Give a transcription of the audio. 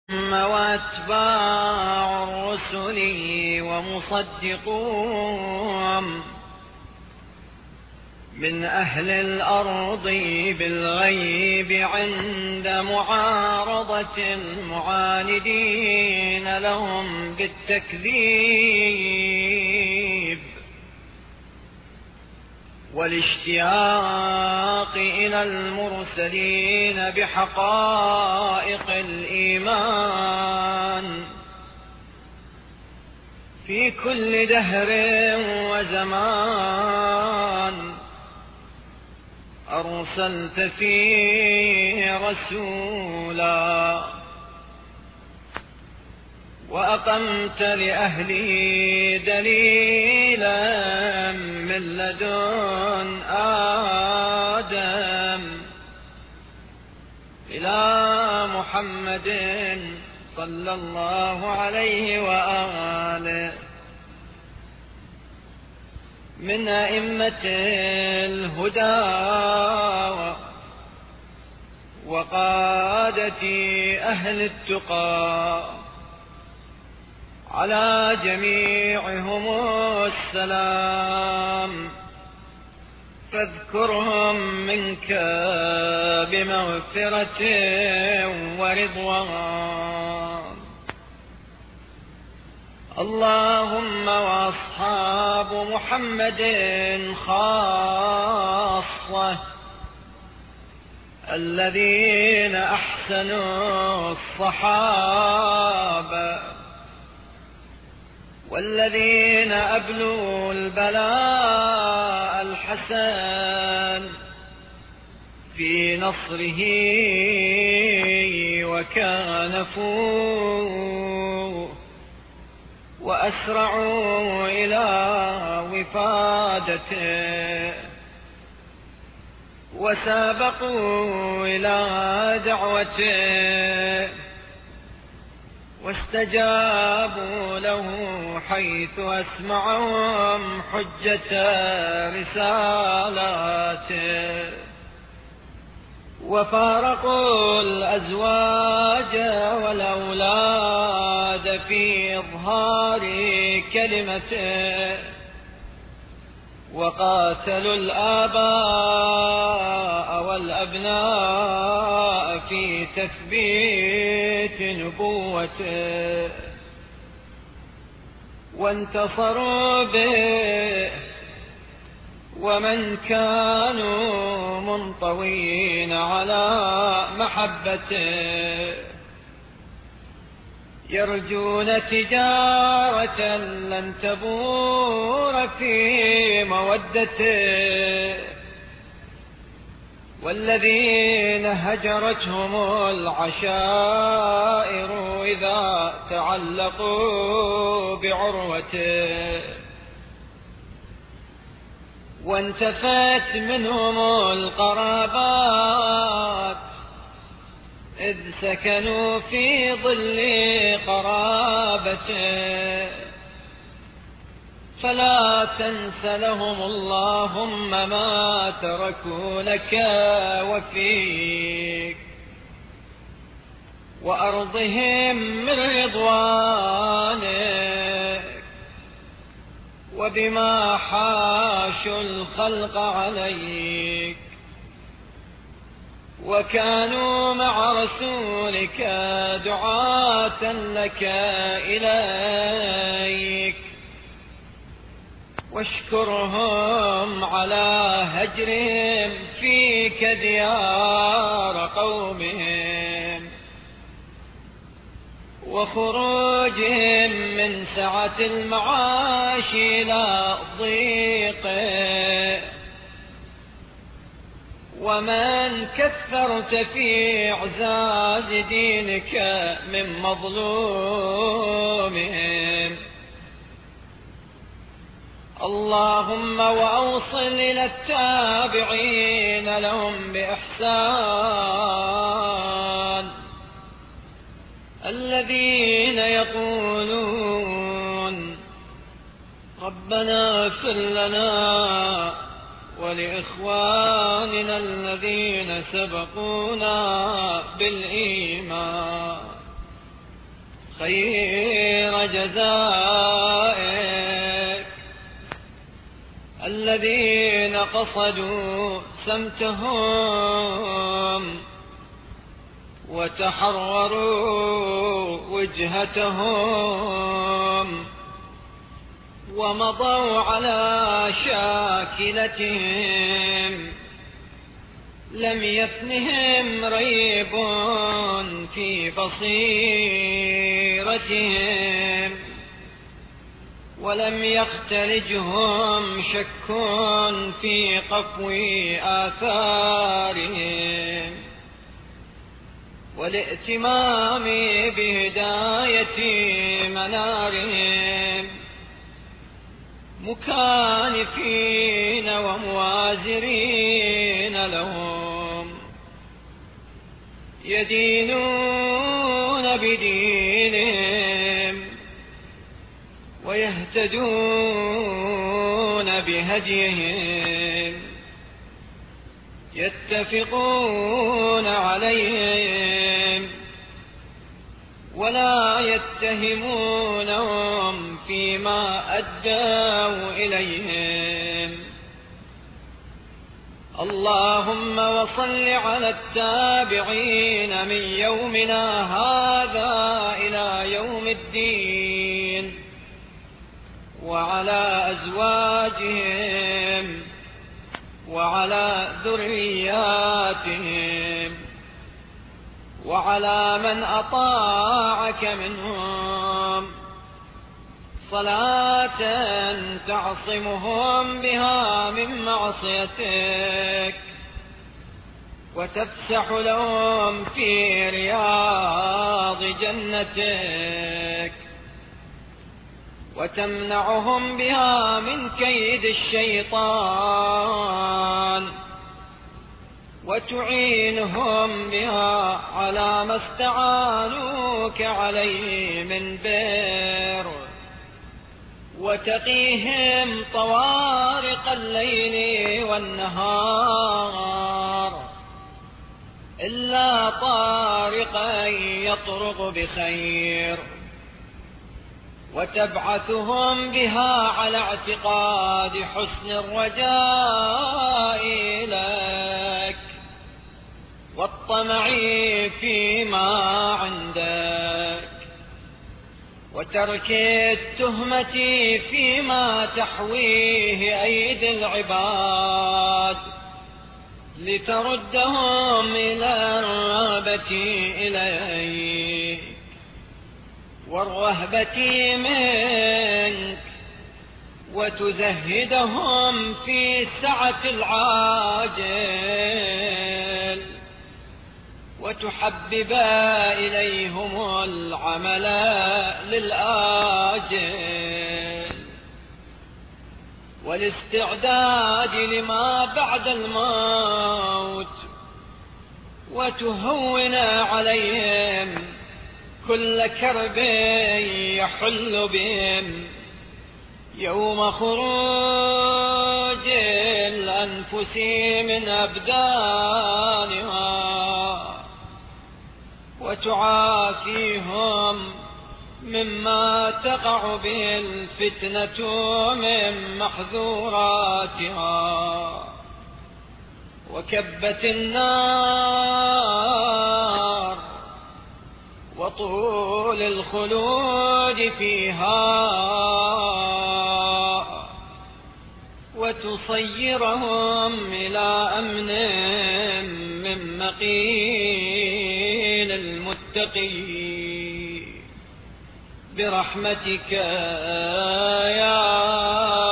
وأتباع الرسل ومصدقون من أهل الأرض بالغيب عند معارضة المعاندين لهم بالتكذيب والاشتياق إلى المرسلين بحقائق الإيمان في كل دهر وزمان أرسلت فيه رسولا وأقمت لأهله دليلا من لدن آدم إلى محمد صلى الله عليه وآله من أئمة الهدى وقادة أهل التقى على جميعهم السلام فاذكرهم منك بمغفرة ورضوان. اللهم وأصحاب محمد خاصة الذين أحسنوا الصحابة والذين أبلوا البلاء الحسن في نصره وكانفوه وأسرعوا إلى وفادته وسابقوا إلى دعوته واستجابوا له حيث أسمعهم حجة رسالاته وفارقوا الأزواج والأولاد في إظهار كلمته وقاتلوا الآباء والأبناء في تثبيت نبوته وانتصروا به ومن كانوا منطوين على محبته يرجون تجارة لن تبور في مودته والذين هجرتهم العشائر إذا تعلقوا بعروته وانتفت منهم القرابات إذ سكنوا في ظل قرابته فلا تنس لهم اللهم ما تركوا لك وفيك وأرضهم من رضوانك وبما حاشوا الخلق عليك وكانوا مع رسولك دعاة لك إليك واشكرهم على هجرهم فيك ديار قومهم وخروجهم من سعة المعاش إلى ضيق ومن كثرت في إعزاز دينك من مظلومهم اللهم وأوصل إلى التابعين لهم بإحسان الذين يقولون ربنا اغفر لنا ولإخواننا الذين سبقونا بالإيمان خير جزائك. الذين قصدوا سمتهم وتحرروا وجهتهم ومضوا على شاكلتهم لم يفنهم ريب في بصيرتهم ولم يختلجهم شك في قفو آثارهم والائتمام بهداية منارهم مكانفين وموازرين لهم يدينون بدينهم ويهتدون بهديهم يتفقون عليهم ولا يتهمونهم فيما أدوا إليهم. اللهم وصل على التابعين من يومنا هذا إلى يوم الدين وعلى أزواجهم وعلى ذرياتهم وعلى من أطاعك منهم صلاة تعصمهم بها من معصيتك وتفسح لهم في رياض جنتك وتمنعهم بها من كيد الشيطان وتعينهم بها على ما استعانوك عليه من بر وتقيهم طوارق الليل والنهار إلا طارقا يطرق بخير وتبعثهم بها على اعتقاد حسن الرجاء لك والطمع فيما عندك وترك التهمة فيما تحويه أيدي العباد لتردهم إلى الرغبة إليك والرهبة منك وتزهدهم في سعة العاجل وتحبب إليهم العمل للآجل والاستعداد لما بعد الموت وتهون عليهم كل كرب يحل بهم يوم خروج الأنفس من أبدانها وتعافيهم مما تقع به الفتنة من محذوراتها وكبت النار وطول الخلود فيها وتصيرهم إلى أمن من مقيل المتقين برحمتك يا